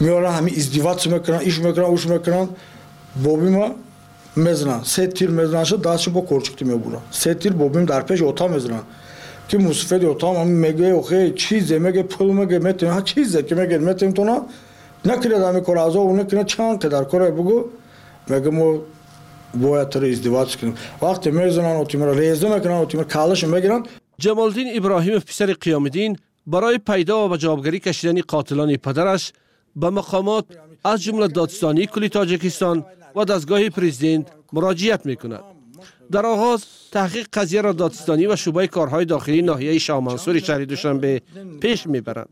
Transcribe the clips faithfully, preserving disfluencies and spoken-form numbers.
میارن همین ازدواج میکنن، ایش میکنن، اوش میکنن. بابیم میزنن، سه تیر میزنن شد دستشو با کلچکتی میبرن. سه تیر بابیم در پیش اوتا میزنن که مصفد اوتا هم میگه اوخه چیزه، میگه پول میگه میتیم ها چیزه که میگه میتیم تو نه نکنه دامی کار از اون نکنه چند قدر کاره بگو میگه ما باید تو ازدواج کنیم. وقتی میزنن اوتیمر ریزه میکنن اوتیمر کالش میگیرن. جمالدین ابراهیموف پسر قیامالدین برای پیدا و به جوابگری کشیدن قاتلان پدرش به مقامات از جمله دادستانی کل تاجیکستان و دستگاه پرزیدنت مراجعت میکند. در آغاز تحقیق قضیه را دادستانی و شعبه کارهای داخلی ناحیه شاه منصور شهر دوشنبه پیش میبرند.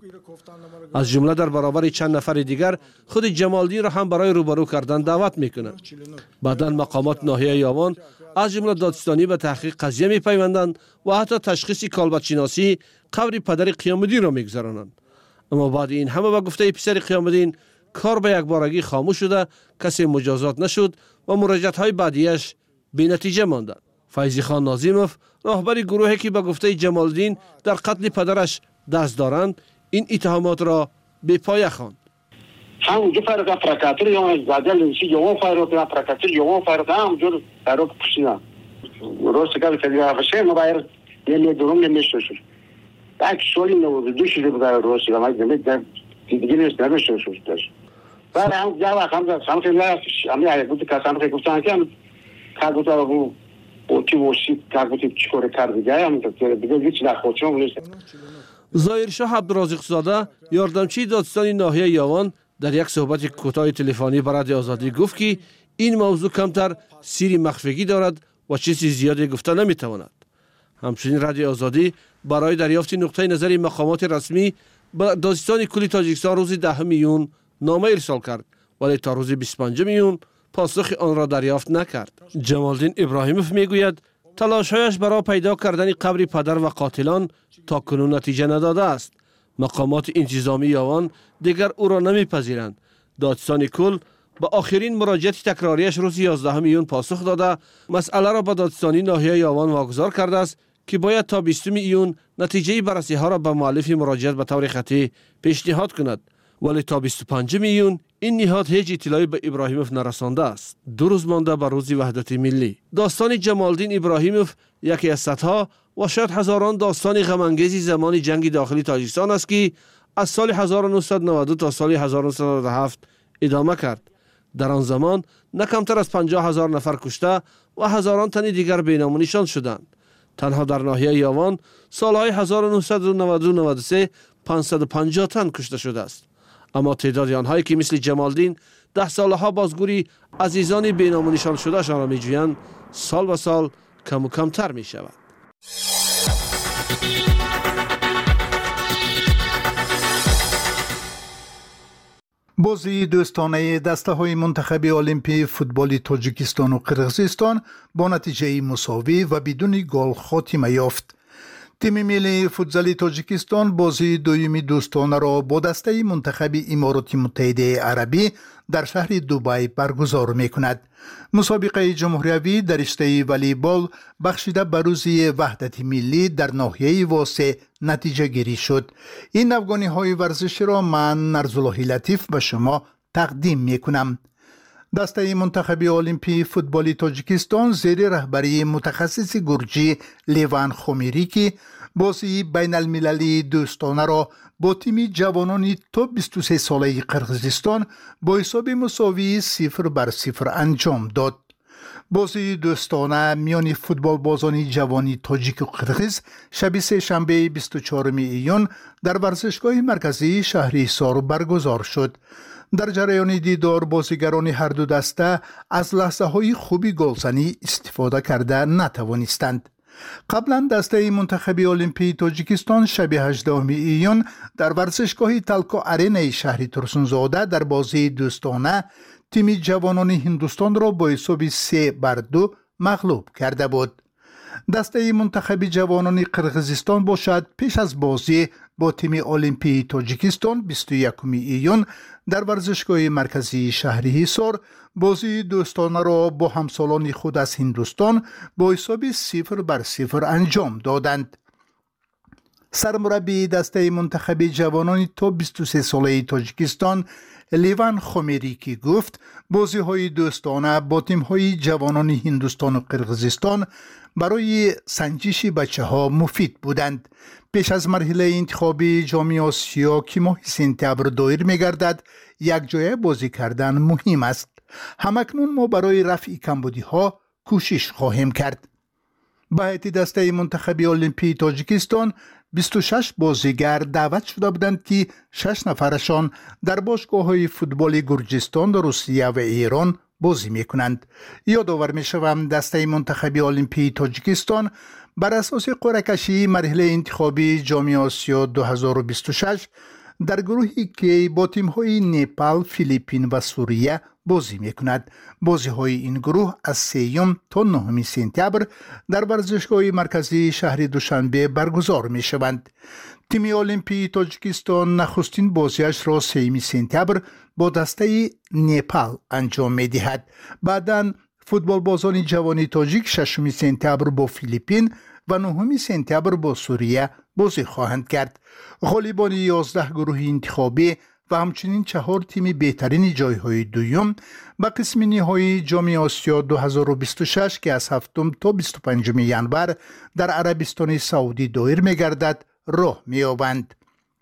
از جمله در برابر چند نفر دیگر خود جمالدین را هم برای روبرو کردن دعوت میکنند. بعداً مقامات ناحیه یاوان از جمله دادستانی به تحقیق قضیه میپیوندند و حتی تشخیص کالبدشناسی قبر پدر قیامالدین را میگذرانند. اما بعد این همه به گفته پسر قیامالدین کار به یک بارگی خاموش شده، کسی مجازات نشد و مراجعت های بعدیش بی نتیجه ماندند. فیضی خان ناظیموف راهبر گروهی که به گفته جمالدین در قتل پدرش دست دارند این اتهامات را به پایه خواند. همونجا فرقا پرکاتر یا زادل چی یوم فرقا پرکاتر یوم فرقا همونجا فرقا پوشیدن. روز که فعلا باشه ما باید یه درون نمیشه شد. یک سالی نبود دو شده بود روز که ما دیدیم دیگه نیست نمیشه شد. بعد هم جواب هم سمت لا همین بود که سمت گفتن که کارو تو اوتی وشی کارو چیکار کرد دیگه هم که دیگه هیچ نخوچم نیست. ظاهرشاه عبدالرازق زاده یاردمچی دادستانی ناحیه یاوان در یک صحبت کوتاه تلفنی با رادیو آزادی گفت که این موضوع کمتر سیری مخفیگی دارد و چیزی زیادی گفته نمیتواند. همچنین رادیو آزادی برای دریافت نقطه نظر مقامات رسمی به دادستان کل تاجیکستان روز دهم ایون نامه ارسال کرد ولی تا روز بیست و پنجم ایون پاسخ آن را دریافت نکرد. جمالدین ابراهیموف میگوید تلاش‌هایش برای پیدا کردن قبر پدر و قاتلان تا کنون نتیجه نداده است. مقامات انتظامی یاوان دیگر او را نمیپذیرند. دادستان کل با آخرین مراجعت تکراریش روز یازدهم ایون پاسخ داده مسئله را به دادستانی ناحیه یاوان واگذار کرده است که باید تا بیستم ایون نتیجه بررسی ها را به مؤلف مراجعت به طور خطی پیشنهاد کند. ولی تا بیست و پنجم ایون این نهاد هیچ اطلاعی به ابراهیموف نرسانده است. دو روز مانده به روز وحدت ملی. داستان جمالدین ابراهیموف یکی از صدها و شاید هزاران داستان غم‌انگیز زمان جنگ داخلی تاجیکستان است که از سال هزار و نهصد و نود و دو تا سال هزار و نهصد و نود و هفت ادامه کرد. در آن زمان نه کمتر از پنجاه هزار نفر کشته و هزاران تن دیگر بینام و نشان شدند. تنها در ناحیه یاوان سالهای هزار و نهصد و نود و دو نود و سه پانصد و پنجاه تن کشته شده است. اما تعداد آنهایی که مثل جمالدین ده سالها بازگوری عزیزان بینام و نشان شده شان را می‌جویند سال به سال کم و کمتر می شود. بازی دوستانه دسته های منتخب المپی فوتبال تاجیکستان و قرقیزستان با نتیجه مساوی و بدون گل خاتمه یافت. تیم ملی فوتبال تاجیکستان بازی دویمی دوستانه را با دسته منتخب امارات متحده عربی در شهر دبی برگزار می کند. مسابقه جمهوری در رشته والیبال بخشیده به روز وحدت ملی در ناحیه واسه نتیجه گیری شد. این افغانی های ورزشی را من نرزالله لطیف به شما تقدیم می کنم. دسته منتخب المپی فوتبال تاجیکستان زیر رهبری متخصص گرجی لیوان خمیری که بازی بین المللی دوستانه را با تیم جوانان تا بیست و سه ساله قرقیزستان با حساب مساوی صفر بر صفر انجام داد. بازی دوستانه میان فوتبال بازان جوانی تاجیک و قرقیز شب سه شنبه بیست و چهارم ایون در ورزشگاه مرکزی شهریسار برگزار شد. در جریان دیدار بازیگران هر دو دسته از لحظه های خوبی گلزنی استفاده کرده نتوانستند. قبلا دسته منتخب المپی تاجیکستان شب هجدهم ایون در ورزشگاه تلکا ارینه شهر ترسونزاده در بازی دوستانه تیم جوانان هندوستان را با حساب سه بر دو مغلوب کرده بود. دسته منتخب جوانان قرقیزستان باشد پیش از بازی با تیم المپی تاجیکستان بیست و یکم ایون در ورزشگاه مرکزی شهر حصار بازی دوستانه را با همسالان خود از هندوستان با حساب صفر بر صفر انجام دادند. سرمربی دسته منتخب جوانان تا بیست و سه ساله تاجیکستان لیوان خمیریکی گفت بازی های دوستانه با تیم های جوانان هندوستان و قرقیزستان برای سنجش بچه ها مفید بودند. پیش از مرحله انتخابی جام آسیا که ماه سپتامبر دایر می‌گردد، یک جای بازی کردن مهم است. همکنون ما برای رفع کمبودی ها کوشش خواهیم کرد. به هیئت دسته منتخب المپی تاجیکستان بیست و شش بازیگر دعوت شده بودند که شش نفرشان در باشگاه‌های فوتبال گرجستان، روسیه و ایران بازی می‌کنند. یادآور می‌شوم دسته منتخب المپی تاجیکستان بر اساس قرعه کشی مرحله انتخابی جام آسیا دو هزار و بیست و شش در گروهی که با تیم‌های نپال، فیلیپین و سوریه بازی می‌کند. بازی‌های این گروه از سوم تا نهم سپتامبر در ورزشگاه مرکزی شهر دوشنبه برگزار می‌شوند. تیم المپی تاجیکستان نخستین بازیش را سوم سپتامبر با دسته نپال انجام می‌دهد. بعداً فوتبال بازان جوان تاجیک ششم سپتامبر با فیلیپین و نهم سپتامبر با سوریه بازی خواهند کرد. غالبان یازده گروه انتخابی و همچنین چهار تیم بهترین جایهای دوم به قسم نهایی جام آسیا دو هزار و بیست و شش که از هفتم تا بیست و پنجم ژانویه در عربستان سعودی دایر می‌گردد راه می‌یابند.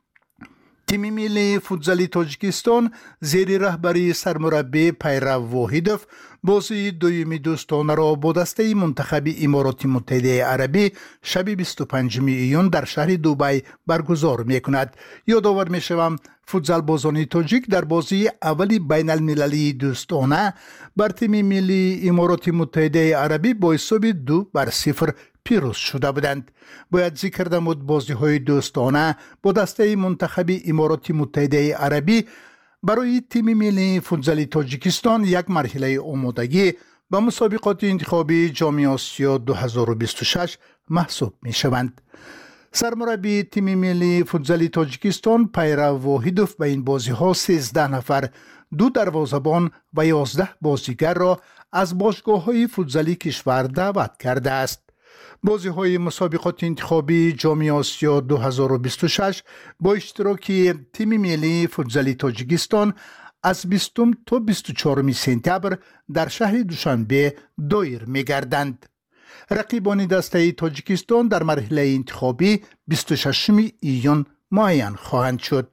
تیم ملی فوتبال تاجیکستان زیر رهبری سرمربی پیرو واحدوف بازی دومی دوستانه را با دسته منتخب امارات متحده عربی شب بیست و پنجم ایون در شهر دبی برگزار می‌کند. یادآور می‌شوم فوتبال بازان تاجیک در بازی اولی بین المللی دوستانه بر تیم ملی امارات متحده عربی با حساب دو بر صفر پیروز شده بودند. باید ذکر نمود بازی های دوستانه با دسته منتخب امارات متحده عربی برای تیم ملی فوتبال تاجیکستان یک مرحله آمادگی به مسابقات انتخابی جام آسیا دو هزار و بیست و شش محسوب می شوند. سرمربی تیم ملی فوتبال تاجیکستان پیرو واحدوف به این بازی ها سیزده نفر، دو دروازه‌بان و یازده بازیگر را از باشگاه های فوتبالی کشور دعوت کرده است. بازی های مسابقات انتخابی جام آسیا دو هزار و بیست و شش با اشتراک تیم ملی فوتبال تاجیکستان از بیستم تا بیست و چهارم سپتامبر در شهر دوشنبه دایر می‌گردند. رقیبان دسته تاجیکستان در مرحله انتخابی بیست و ششم ایون معین خواهند شد.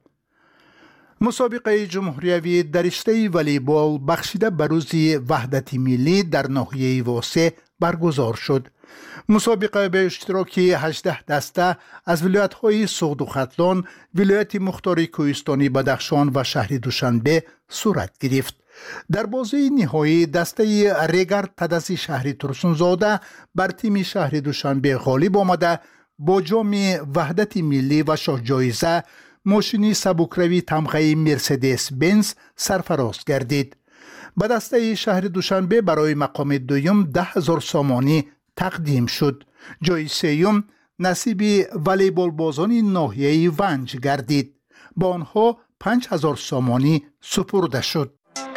مسابقه جمهوری در رشته والیبال بخشیده به روز وحدت ملی در ناحیه واسع برگزار شد. مسابقه به اشتراک هجده دسته از ولایت‌های سغد و ختلان، ولایت مختار کوهستانی بدخشان و شهر دوشنبه صورت گرفت. در بازی نهایی دسته ریگر تدسی شهر ترسونزاده بر تیم شهر دوشنبه غالب آمده با جام وحدت ملی و شاه جایزه ماشین سبکروی تمغه مرسدس بنز سرفراز گردید. به دسته شهر دوشنبه برای مقام دوم ده هزار سامانی تقدیم شد. جای سوم نصیب والیبال بازان ناحیه ونج گردید. با آنها پنج هزار سامانی سپرده شد.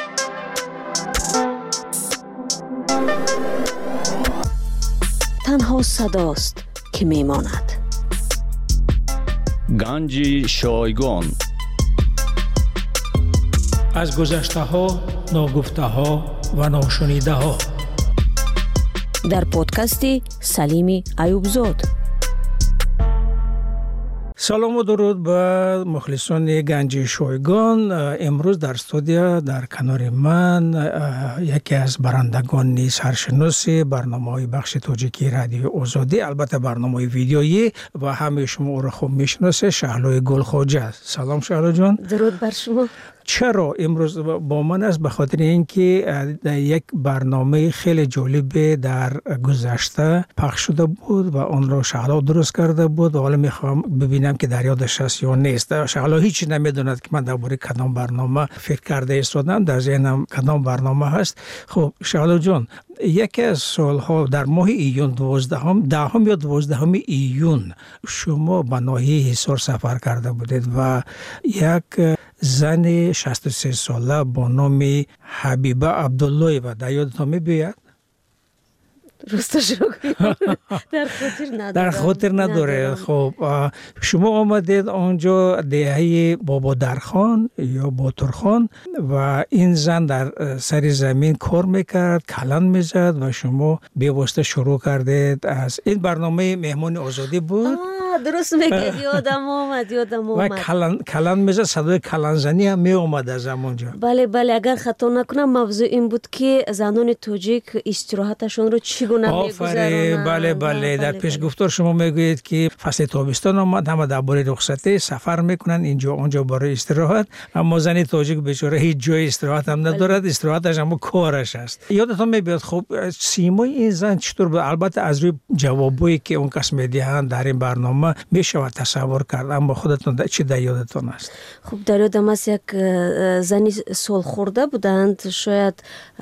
تنها صداست که میماند. گنج شایگان از گذشته ها، ناگفته ها و ناشنیده ها در پادکست سلیم ایوبزاد. سلام و درود به مخلصان گنج شایگان. امروز در استودیو در کنار من یکی از برندگان سرشناس برنامه‌های بخش تاجیکی رادیو آزادی، البته برنامه ویدیویی و همه شما او را خوب میشناسه، شهلای گلخواجه. سلام شهلا جان. درود بر شما. چرا امروز با من است؟ به خاطر اینکه یک برنامه خیلی جالب در گذشته پخش شده بود و آن را شهلا درست کرده بود و حالا میخوام ببینم که در یادش هست یا نیست. شهلا هیچ نمیدوند که من درباره کدام برنامه فکر کرده ایستادم، در ذهنم کدام برنامه هست. خب شهلا جان، یکی از سالها در ماه ایون دوازدهم دهم یا دوازدهم ایون شما به ناحیه حصار سفر کرده بودید و یک زن شصت و سه ساله با نام حبیبه عبدالله و در یادتان می‌باید؟ راستش رو در خاطر نداره در خاطر نداره. خب شما آمدید آنجا دهه بابا درخان یا باترخان و این زن در سر زمین کار میکرد، کلان میزد و شما به واسطه شروع کردید. از این برنامه مهمان آزادی بود. درست میگه، یادم اومد یادم اومد و کلان کلان میزد، صدای کلان زنی هم می اومد از همونجا. بله بله، اگر خطا نکنم موضوع این بود که زنان تاجیک استراحتشون رو چگونه میگذرونن. بله بله، در پیش گفتار شما میگویید که فصل تابستان آمد، همه درباره رخصتی سفر میکنن اینجا اونجا برای استراحت، اما زن تاجیک بیچاره هیچ جای استراحت هم ندارد، استراحتش هم کارش است. یادتون میاد خب سیمای این زن چطور بود؟ البته از روی جوابایی که اون کس میدهند در این برنامه میشه تصور کرد، اما خودتون چی در یادتون است؟ خب در یادم است یک زنی سال خورده بودند، شاید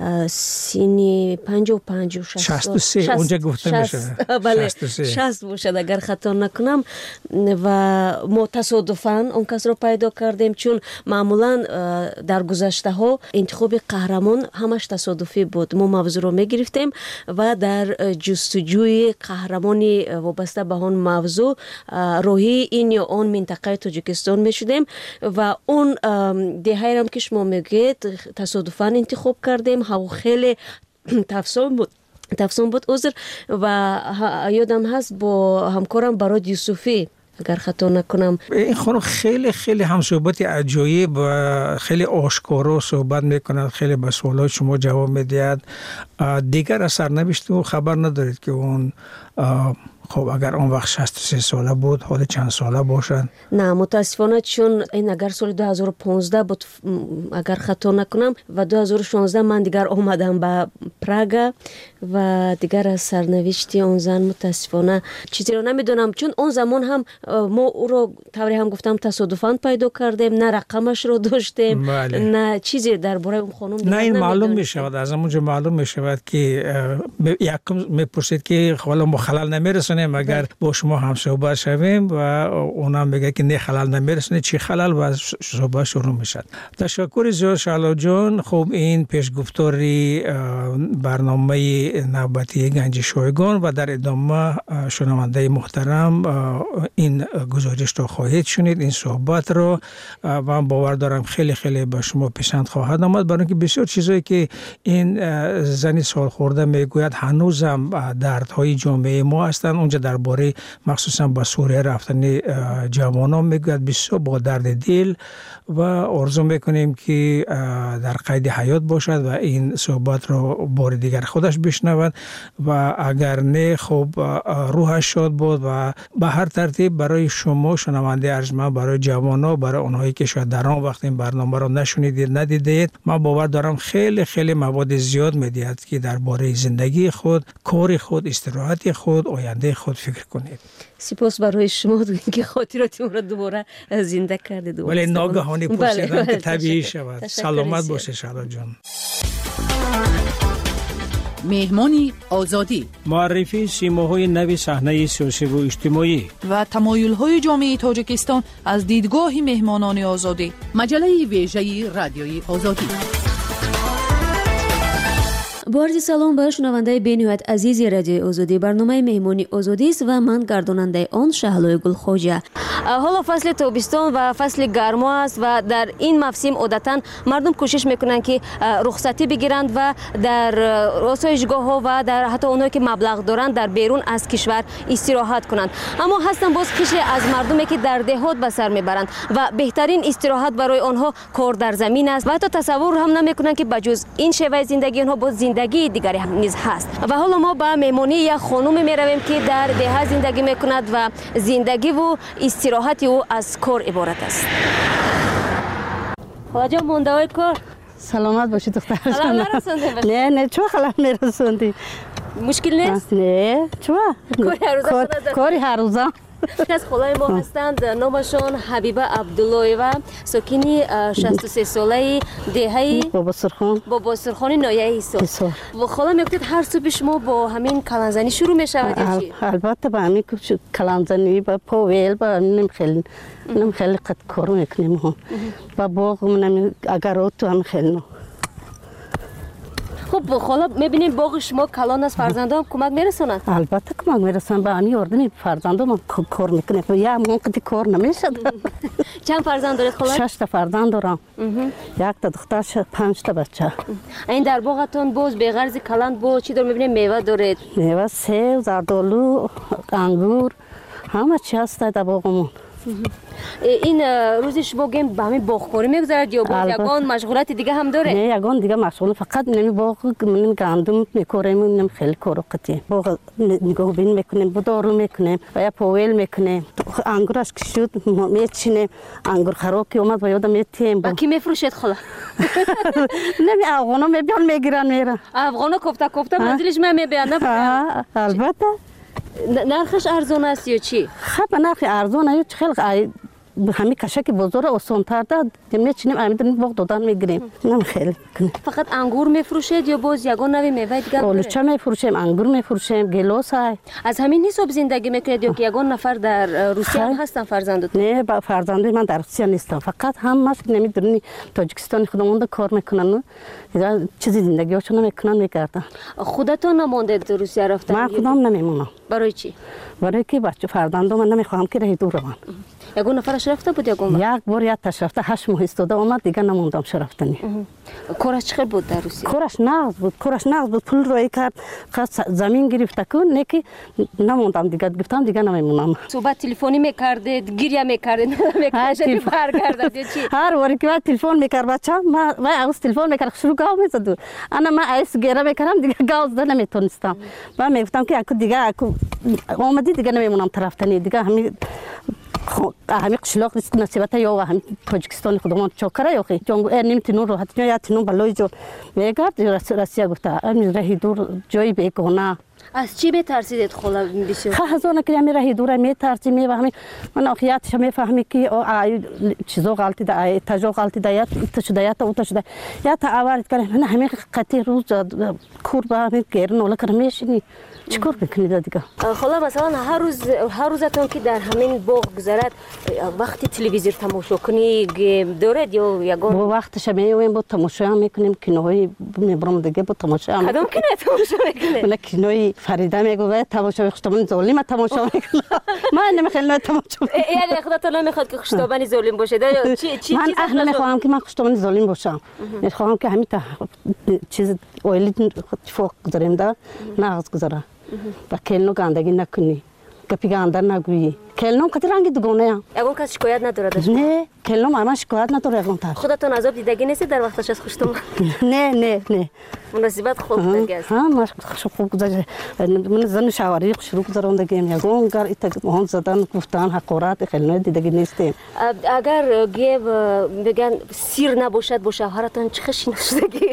سینی پنجاه و پنج و شصت و سه اونجا گفته میشه. بله شصت باشد اگر خطا نکنم. و ما تصادفاً اون کس رو پیدا کردیم، چون معمولاً در گذشته ها انتخاب قهرمان همش تصادفی بود. ما موضوع رو میگرفتیم و در جستجوی قهرمانی وابسته به اون موضوع روحی این یا اون منطقه تاجیکستان میشدیم و اون دهه هم که شما میگید تصادفاً انتخاب کردیم. هوا خیلی تفصیل بود تفصیل بود عذر و یادم هست با همکارم براد یوسفی اگر خطا نکنم. این خانم خیلی خیلی هم صحبت عجایب و خیلی آشکارا صحبت میکند، خیلی به سوالات شما جواب میدهد. دیگر از سرنوشت و خبر ندارید که اون خب اگر اون وقت شصت و سه ساله بود حالا چند ساله باشد؟ نه متاسفانه، چون این اگر سال دو هزار و پانزده بود اگر خطا نکنم و دو هزار و شانزده من دیگر آمدم به پراگ و دیگر از سرنوشت اون زن متاسفانه چیزی رو نمیدونم، چون اون زمان هم ما او رو طوری هم گفتم تصادفاً پیدا کردیم، نه رقمش رو داشتیم. بله. نه چیزی درباره اون خانم نه این معلوم می شود، از همونجا معلوم می شود که یکم میپرسید که حالا ما خلل نمیرسونیم اگر با شما هم صحبت شویم و اونم میگه که نه خلل نمیرسونه، چی خلل و صحبت شروع میشد. تشکر زیاد شعلا جان. خب این پیشگفتاری برنامه نوبتی گنج شایگان و در ادامه شنونده محترم این گزارش رو خواهید شنید، این صحبت رو، و من باور دارم خیلی خیلی به شما پسند خواهد آمد، برای اینکه بسیار چیزایی که این زنی سال خورده میگوید هنوزم دردهای جامعه ما هستند. اونجا درباره مخصوصا با سوریه رفتن جوانان میگوید بسیار با درد دل و آرزو میکنیم که در قید حیات باشد و این صحبت رو بار دیگر خودش بشنود و اگر نه خب روحش شاد بود. و به هر ترتیب برای شما شنونده ارجمند، برای جوانان، برای اونهایی که شاید در آن وقت این برنامه رو نشنیدید ندیدید، من باور دارم خیلی خیلی مواد زیاد میدهد که درباره زندگی خود، کار خود، استراحت خود، آینده خود فکر کنید. سپاس برای شما که خاطراتم را دوباره زنده کردید. ولی ناگهانی پرسیدم که طبیعی شود. سلامت باشه شعلا جان. مهمانی آزادی، معرفی سیماهای نو صحنه سیاسی و اجتماعی و تمایل‌های جامعه تاجیکستان از دیدگاه مهمانان آزادی. مجله ویژه رادیوی آزادی. با عرض سلام به شنونده بین‌نهایت عزیز رادیو آزادی. برنامه مهمانی آزادی است و من گرداننده آن شهلای گلخواجه. حالا فصل تابستان و فصل گرما است و در این موسم عادتاً مردم کوشش میکنند که رخصتی بگیرند و در آسایشگاه‌ها و در حتی اونایی که مبلغ دارند در بیرون از کشور استراحت کنند. اما هستن باز کشی از مردمی که در دهات به سر میبرند و بهترین استراحت برای آنها کار در زمین است و حتی تصور هم نمیکنند که بجز این شیوه زندگی آنها باز زندگی دیگری هم نیز هست. و حالا ما به مهمانی یک خانم میرویم که در ده زندگی میکند و زندگی و استراحت او از کار عبارت است. خواجه مونده های کار سلامت باشی دختر. خلال نرسونده باشی؟ نه نه چو خلال نرسوندی؟ مشکل نیست؟ نه چو کاری هر روزه. از خلای ما هستند، نامشان حبیبه عبدالله و ساکنی شصت و سه ساله دهه بابا سرخان بابا سرخان نایه ایسا. و خلا میگفتید هر صبح شما با همین کلانزنی شروع میشود یا چی؟ البته با همین کلانزنی با پاویل با نمیخیل نمیخیل قد کارو میکنیم هم با باغ منم اگر تو هم خیل نو. خب حالا میبینیم باغ شما کلان است، فرزندان کمک میرسونن؟ البته کمک میرسونن، به همین یاردم فرزندان کار میکنه. یا من قدی کار نمیشه. چند فرزند دارید خاله؟ شش تا فرزند دارم. یک تا دختر، پنج تا بچه. این در باغتون باز به غرض کلان با چی دار میبینیم؟ میوه دارید؟ میوه سیب، زردآلو، انگور، همه چی هست در باغمون. این روزی شما گیم به همین باغکاری میگذرد یا باز یگان مشغولیت دیگه هم داره؟ نه یگان دیگه مشغول، فقط نمی باغ نمی گندم میکاریم، نمی خیلی کارو قطعی باغ نگاه بین میکنیم، بدارو میکنیم و یا پویل میکنیم. انگورش که شد میچینیم، انگور خراب که اومد و یادم میتیم. با کی میفروشید خلا؟ نمی افغانا میبیان میگیرن میرن. افغانا کوفته کوفته منزلش من میبیان نه؟ البته. نرخش ارزون است یا چی؟ خب نرخ ارزون است، خیلی همین کشک بزرگ آسان‌تر داد میچینیم، همین باغ دادن میگیریم. نم خیلی فقط انگور میفروشید یا باز یگان نوی میوه دیگه؟ آلوچه میفروشیم، انگور میفروشیم، گیلاس های. از همین حساب زندگی میکنید یا که یگان نفر در روسیه هم هستن فرزندت؟ نه با فرزندای من در روسیه نیستم، فقط هم ماست نمیدونی تاجیکستان خودمون کار میکنن، چیزی زندگیشون میکنن میگردن. خودتون نموندید روسیه رفتن؟ من خودم نمیمونم. برای چی؟ برای که بچه فرزندام من نمیخوام که راه دور روم. یگان نفرش رفته بود یگان؟ یک بار یک تاش رفته، هشت ماه استاده اومد دیگه نموندم شرفتنی. کارش چقدر بود در روسیه؟ کارش نقد بود، کارش نقد بود، پول روی کرد، زمین گرفته کن، نکی نموندم دیگه، گفتم دیگه نمیمونم. صحبت تلفنی میکردید، گریه میکردید، نمیکردید برگردید یا چی؟ هر وقتی که تلفن میکرد بچه‌م، ما ما از تلفن میکرد شروع گاو میزد. انا ما ایس گریه میکردم دیگه گاو زدن نمیتونستم. من میگفتم که اكو دیگه اكو اومدی دیگه نمیمونم طرفتنی دیگه همین همین قشلاق نیست نصیبت یا همین تاجیکستان خودمون چاکره یا خی جنگ نمیتونن راحت یا تنون بالای جو میگرد روسیه گفته امیر راه دور جایی بگونه. از چی میترسیدید خلا بسیار؟ خزانه که امیر راه دور میترسی میفهمی من آخیاتش میفهمی که آی چیزا غلطی ده آی تجا غلطی ده یا تشدیات او تشدیات یا تا آوارد کنه من همین قطعی روز کور با همین گرن ولی کرمیشنی چیکار بکنید دیگه؟ خلا مثلا هر روز هر روزتون که در همین باغ گذرد وقتی تلویزیون تماشا کنی دارد یا یگان؟ با وقتش میایم با تماشا میکنیم کینوهای میبرم دیگه با تماشا کدام کینه تماشا میکنه؟ من کینوی فریده میگه تماشا خشتابانی ظالم تماشا میکنه. من نمیخوام تماشا. یعنی خودتون نمیخواد که خشتابانی ظالم باشه؟ چی چی من اهل نمیخوام که من خشتابانی ظالم باشم. میخوام که همین چیز اولی فوق گذاریم دا ناز گذاره. و کلنو گندگی نکنی، گپی گنده نگویی. کلنو کتی رنگی دوگانه ام. یگان کس شکایت نداره؟ نه، کلنو ما شکایت نداره یگان تر. خودتون عذاب دیدگی نیست در وقتش از خشتم؟ نه نه نه. مناسبت خوب دیگه است. ها ما خوب گذاشت. من زن شواری شروع کردم دیگه یگان کار ایت مهان زدن گفتن حقارت کلنو دیدگی نیستیم. اگر گیو بگن سیر نباشد با شوهرتون چه خشی نشدگی؟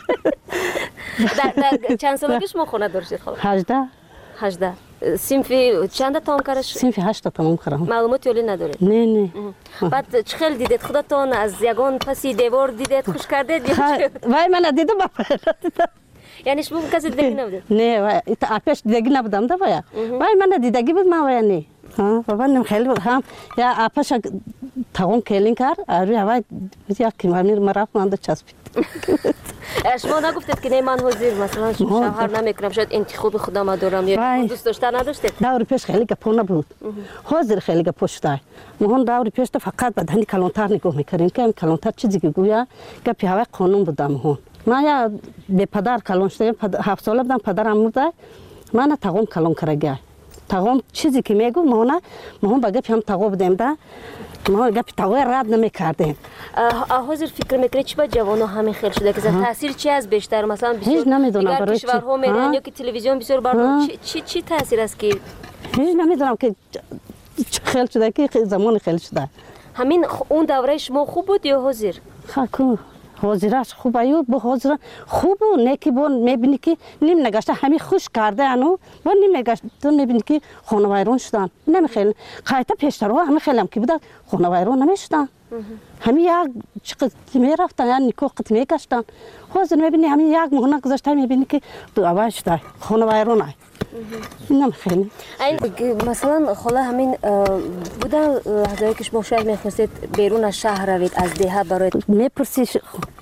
در چند سالگی شما خونه داشتید خاله؟ هجده. هجده. سینفی چند تام کارش؟ سینفی هشت تمام کردم. معلوماتی ولی ندارید؟ نه نه. بعد چه خیلی دیدید خودتون از یگان پسی دیوار دیدید خوش کردید یا چه؟ وای من دیدم بابا. یعنی شما کسی دیدگی نبودید؟ نه وای ایت آپش دیدگی نبودم دا وای. وای من دیدگی بود ما وای نه. ها بابا نم خیلی هم یا آپش تاون کلین کار آری وای یا کی من مرا فهمید چسبید. شما نگفتید که نه من حاضر مثلا شوهر نمیکنم شاید انتخاب خودم دارم یا دوست داشتن نداشتید؟ داوری پیش خیلی گپونه بود. حاضر خیلی گپشتای. مهون داوری پیش تا فقط بدنی کلانتر نگاه میکردیم که کلانتر چیزی که گویا گپی هوا قانون بودم مهون. ما یا به پدر کلان شدم هفت ساله بودم پدرم مرده من تاقوم کلان کرده. تاقوم چیزی که میگو مهونه مهون با گپی هم تاقو بودیم دا ما گپی تاقو رد نمیکردیم. حاضر فکر میکنید چی با جوانو همین خیلی شده که تاثیر چی از بیشتر مثلا هیچ نمیدونم برای چی کشورها میرن یا که تلویزیون بسیار برنامه چی چی تاثیر است که هیچ نمیدونم که خیلی شده که زمان خیلی شده. همین اون دوره شما خوب بود یا حاضر؟ خاکو حاضرش خوب ایو با حاضر خوب و نکی بون میبینی که نیم نگشته همین خوش کرده انو با نیم نگشته تو میبینی که خانه ویران شدن نمیخیل خیلی پیشترها همین خیلی هم که بودن خانه ویران نمیشدن همین یک چقدر میرفتن یا نیکو قط میگشتن حاضر میبینی همین یک مهنه گذاشته میبینی که دو اول شده خانه ویران های نمیخیل مثلا خاله همین بودن لحظه‌ای که شما شاید میخواستید بیرون از شهر روید از دیه برای میپرسی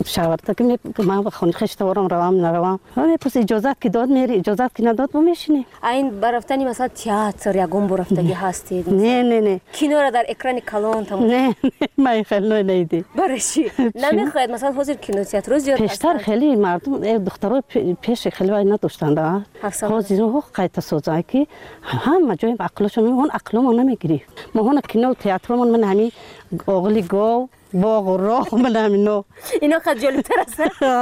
شاورتا که من به خونه خشتوارم روام نروام میپرس اجازت که داد میری اجازت که نداد ما میشینیم. این برفتنی مثلا تئاتر یگون برفتگی هستید؟ نه نه نه. کینو را در اکران کلان تمام. نه من خیلی نیدی. برشی نمیخواید مثلا حاضر کینو تئاتر رو زیاد پیشتر خیلی مردم دخترها پیش خیلی وای نداشتند. حاضر رو قایت سوزای که هم جای عقلشون اون عقلمون نمیگیری. ما هون کینو تئاترمون من همین اغلی گو باغ و راه من همینو اینا خیلی جالب‌تر است.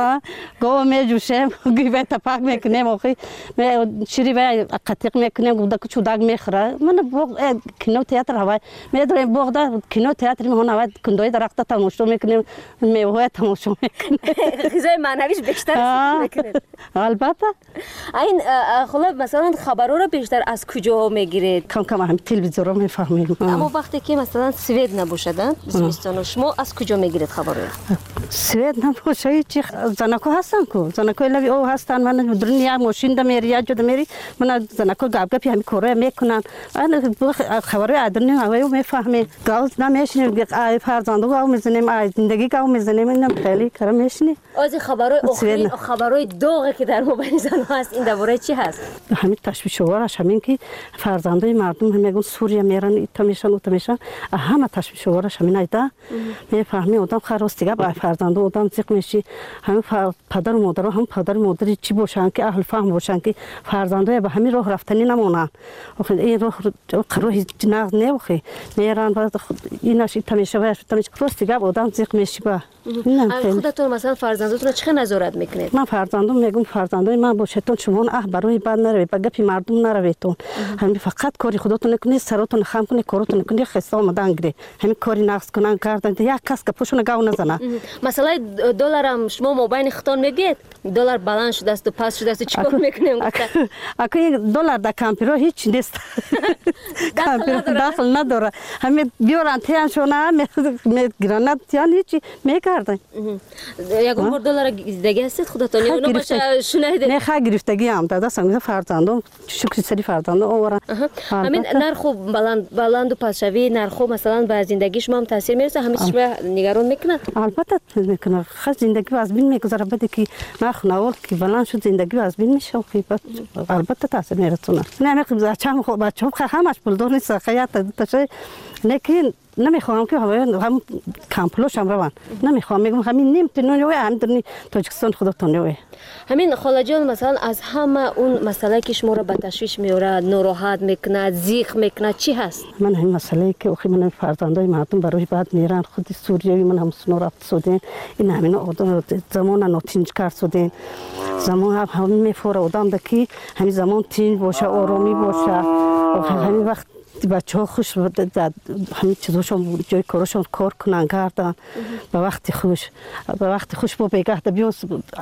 گو میجوشم گیوه تپاک میکنم آخی می شیری و قطیق میکنم گودا که چوداگ میخوره من باغ کینو تئاتر هوای میدارم باغ دا کینو تئاتر میهون هوای کندوی درخت تماشا میکنیم میوه تماشا میکنیم غذای معنویش بیشتر میکنید. البته این خلاص مثلا خبرها رو بیشتر از کجا میگیرید؟ کم کم هم تلویزیون رو میفهمیم. اما وقتی که مثلا سوئد نباشدن بیستان شما از کجا میگیرید خبر رو؟ سوئد نباشه چی زنکو هستن کو زنکو لبی او هستن من دنیا ماشین د میری یا جد میری من زنکو گاب گپی همین کاره میکنن من خبر ادرنی هوای میفهمی گاز نمیشنیم ای فرزندو گاو میزنیم ای زندگی گاو میزنیم اینم خیلی کار میشنی از خبرای اخری خبرای داغی که در موبایل زن هست این درباره چی هست؟ همین تشویش آورش همین که فرزندای مردم میگن سوریه میرن ایتا میشن اوتا میشن همه تشویش آورش همین ایدا میفهمی آدم خراستیگه با فرزند آدم زیق میشی همین پدر و مادر هم پدر و مادری چی باشن که اهل فهم باشن که فرزندای به همین راه رفتنی نمونن آخه این راه راه ناز نمیخوی میرن بعد ایناش ایتا میشه و تمیش خراستیگه آدم زیق میشی با خودتون مثلا فرزندتون چه نظارت میکنید؟ من فرزندم میگم فرزندای من باشتون شما اه برای بعد نروید به گپی مردم نرویدتون همین فقط کاری خودتون نکنید سراتون خام کنید کارتون نکنید خسته آمدن گیری همین کاری نقص کنن کردن یک کس که پوشون گاو نزنه مثلا دلار هم شما موبایل خودتون میگید دلار بالانس شده است و پاس شده است چیکار میکنیم اگه یک دلار در کامپیوتر هیچ نیست کامپیوتر داخل نداره همین بیارن تیان شونه میگیرن تیان هیچی میکردن یک بار دلار دیگه است خودتون اونو باشه شنیده نه خا گرفتگی هم دادا سنگ فرزندم شکر سری فرزندم اورا همین نرخ بلند بلند و پاسشوی نرخ مثلا به زندگی شما هم تاثیر میرسه همین شما نگران میکنه البته میکنه خاص زندگی از بین میگذره بده که نرخ نور که بلند شد زندگی از بین میشه البته تاثیر میرسونه نه میگم بچه‌م خب بچه‌م همش پول دور نیست خیاط تشه لیکن نمیخوام که هم کامپلوش هم روان نمیخوام میگم همین نیم تنونی و هم درنی تاجیکستان خودتون نوی همین خاله جان مثلا از همه اون مسئله که شما را به تشویش میاره ناراحت میکنه زیخ میکنه چی هست؟ من همین مسئله که اخی من فرزندای مردم برای بعد میرن خود سوریایی من هم سنو رفت سودین این همین آدم زمان نوتینج کرد سودین زمان هم همین میفوره آدم دکی همین زمان تین باشه آرامی باشه همین وقت بچه ها خوش همین چیزاشون جای کارشون کار کنن کردن به وقتی خوش به وقتی خوش با بگه ده بیان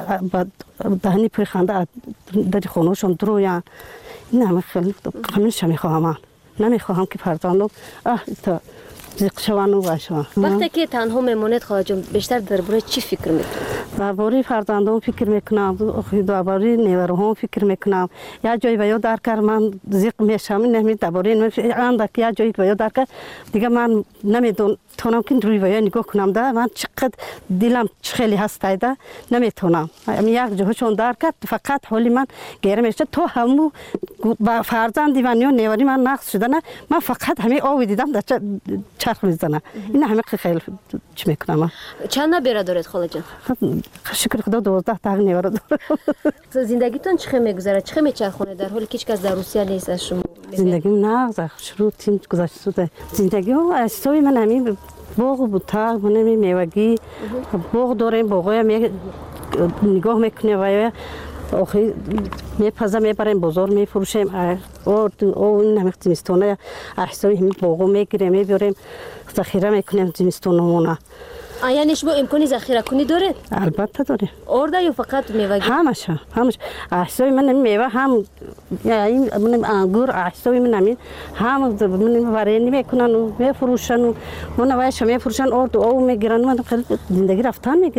دهنی پای خنده در خونهشون درویان این همه خیلی همیشه میخواهم نمیخواهم که فرزندم اه تا زیق شوان و باشم وقتی که تنها میمونید خواهد جون بیشتر درباره چی فکر میکنید؟ درباره فرزندم فکر میکنم درباره نیوروهم فکر میکنم یا جایی ویا در کار من زیق میشم نمی درباره آن یا جایی ویا در کار دیگه من نمیدونم تونم که روی ویا نگاه کنم ده من چقدر دلم خیلی هستایده نمیتونم یک جهشون در کرد فقط حالی من گیره میشه تو همو با فرزندی من یا نیوری من نقص شده نه من فقط همین آوی دیدم در چرخ میزنه این همه خیلی چی میکنم چند نبیره دارید خاله جان؟ شکر خدا دوازده تا نیوره داره زندگیتون چه میگذره چه میچرخونه در حالی که هیچ کس در روسیه نیست از شما زندگیم نه شروع تیم گذشته شده زندگی از توی من همین باغ بود تا من می میوگی باغ داریم باغای می نگاه میکنه و آخی میپزه میبریم بازار میفروشیم او او نمیخ زمستونه احسایی همین باغو میگیریم میبریم ذخیره میکنیم زمستونمونه یعنی شما امکانی ذخیره کنی دارید؟ البته داریم. آرده یا فقط میوه؟ همش همش. احسای من میوه هم این من انگور احسای من همین هم من وارینی میکنن و میفروشن و من وایش میفروشن آرد او میگیرن من خیلی زندگی رفتن میگیره.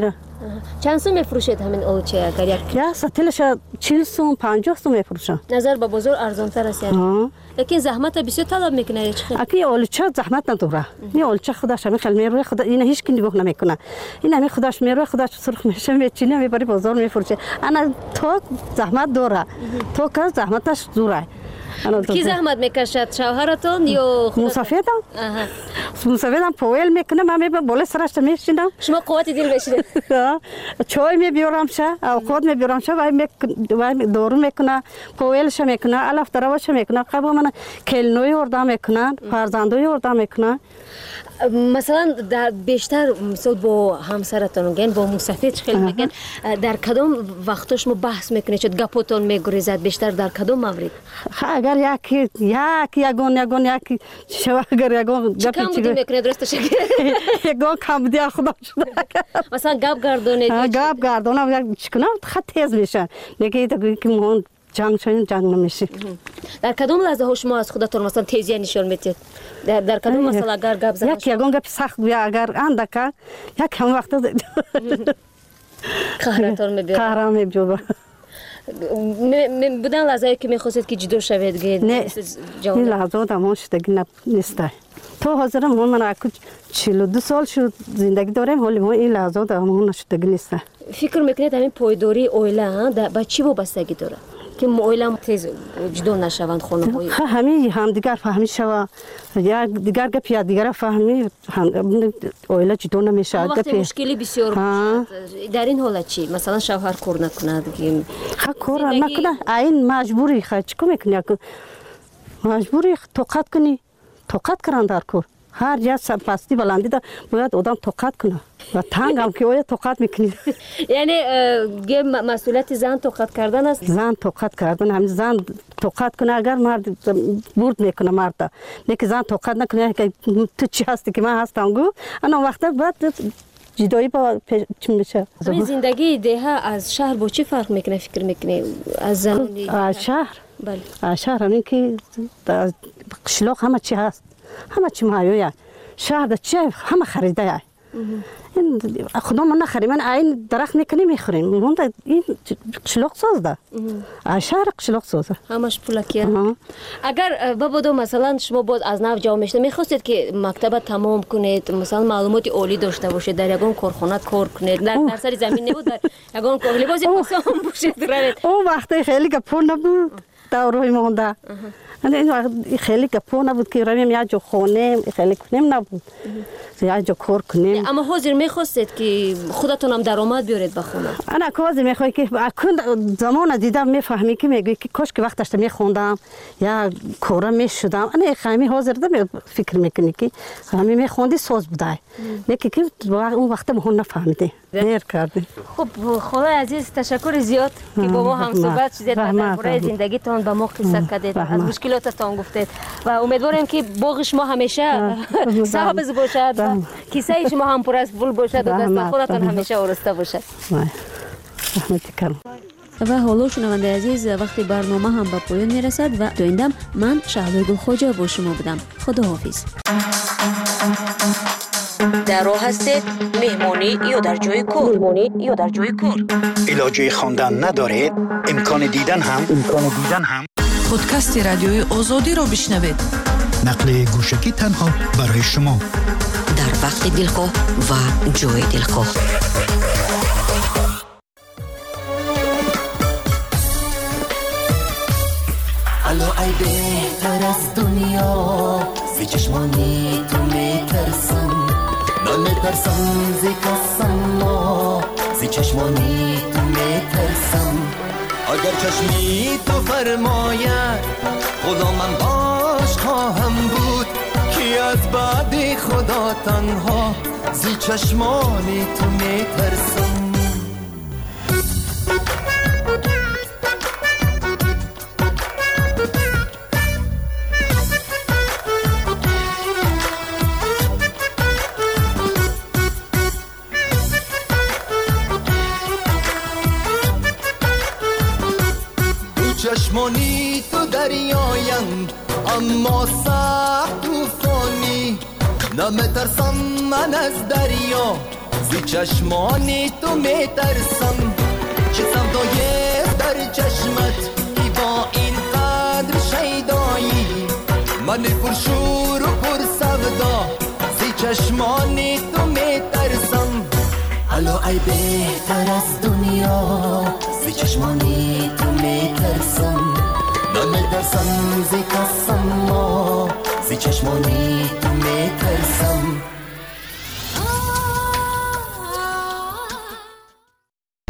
چند سو میفروشید همین آلوچه اگر یک یا سطلش چهل سوم پنجاه سوم میفروشن نظر به بازار ارزان تر است یعنی لیکن زحمت بسیار طلب میکنه چه اکی آلوچه زحمت نداره این آلوچه خودش همین خیلی میروه خدا این هیچ کی نگاه نمیکنه این همین خودش میروه خودش سرخ میشه میچینه میبری بازار میفروشه انا تو زحمت داره تو که زحمتش دوره کی زحمت میکشد شوهرتون یا مسافرم مسافرم پویل میکنه من می بالا سرش میشینم شما قوت دل بشید چای میبیارم شه اوقات میبیارم شه وای دورو میکنه پویلش میکنه الف دروش میکنه قبل من کلنوی اردام میکنن فرزندوی اردام میکنن مثلا در بیشتر مثلا با همسرتون میگن با مسافر خیلی میگن در کدام وقتا شما بحث میکنید چه گپتون میگریزد بیشتر در کدام مورد اگر یکی یکی یگون یگون یکی شو اگر یگون گپی چی میکنه درست شکل یگون کم دی خدا شده مثلا گپ گردونید گپ گردونم چیکنم خط تیز میشه میگه که مون جنگ شدن جنگ نمیشه در کدام لحظه ها شما از خودتون مثلا تیزی نشون میدید در در کدام مثلا اگر گپ زدن یک یگون گپ سخت بیا اگر اندکه یک هم وقت قهرتون میبینید قهرم میبینید بودن لحظه که میخواستید که جدا شوید نه این لحظه دامون شدگی نیست تو حاضرم من اکو چهل و دو سال شد زندگی دارم ولی ما این لحظه دامون شدگی نیست فکر میکنید همین پایداری اویله با چی وابستگی داره که اویله تیز جدا نشوند خانم‌ها همین هم دیگر فهمی شوا یا دیگر گپ یا دیگر فهمی اویله جدا نمیشه وقتی مشکلی بسیار در این حالت چی مثلا شوهر کار نکند که کار نکنه این مجبوری خرج کنی مجبوری طاقت کنی طاقت کردن در کار هر جا سرپستی بلندی دا باید آدم طاقت کنه و تنگ هم که اوی طاقت میکنی یعنی مسئولیت زن طاقت کردن است زن طاقت کردن همین زن طاقت کنه اگر مرد برد میکنه مرد نه که زن طاقت نکنه که تو چی هستی که من هستم گو انا وقتا بعد جدایی با چی میشه این زندگی ده از شهر با چی فرق میکنه فکر میکنی از زنانی از شهر بله از شهر همین که قشلاق همه چی هست همه چی مایویه شهر ده چی همه خریده این خدا من نخریم من این درخت میکنی میخوریم من این قشلاق ساز ده شهر قشلاق سازه همش پولکیه اگر بابا مثلا شما باز از نو جا میشته میخواستید که مکتب تمام کنید مثلا معلومات عالی داشته باشید در یگان کارخانه کار کنید در در سر زمین نبود در یگان کار لباس پاسام باشید روید اون وقتی خیلی گپو نبود دورای مونده این خیلی گپو نبود که رویم یا جو خونه خیلی کنیم نبود یا جو کار کنیم اما حاضر میخواستید که خودتون هم درآمد بیارید به خونه انا کاز میخوای که اکن زمان دیدم میفهمی که میگی که کاش که وقتش میخوندم یا کارا میشدم انا خیلی حاضر دم فکر میکنی که همین میخوندی ساز بودای نه که اون وقت ما نفهمیدی دیر کردی خب خدای عزیز تشکر زیاد که با ما هم صحبت شدید و درباره زندگیتون با ما قصه کردید از مشکلاتتون گفتید و امیدوارم که باغ شما همیشه سبز باشد و کیسه شما هم پر از پول باشد و دست خودتون همیشه آراسته باشد و حالا شنونده عزیز وقتی برنامه هم به پایان میرسد و دویندم من شهلوی گلخوجه با شما بودم خداحافظ در راه هستید مهمانی یا در جای کار مهمانی یا در جای کار علاجه خواندن ندارید امکان دیدن هم امکان دیدن هم پادکست رادیوی آزادی را بشنوید نقل گوشکی تنها برای شما در وقت دلخواه و جای دلخواه الو ای بهتر از دنیا زی چشمانی تو میترسم نمیترسم زی کسم ما زی چشمانی تو میترسم اگر چشمی تو فرماید خدا من باش خواهم بود کی از بعد خدا تنها زی چشمانی تو میترسم چشمانی تو دریایند اما سخت توفانی نمیترسم من از دریا زی چشمانی تو میترسم چه سودای در چشمت ای با این قدر شیدایی من پرشور و پر سودا زی چشمانی تو میترسم الو ای بهتر از دنیا زی چشمانی تو میترسم نمیترسم زی قسم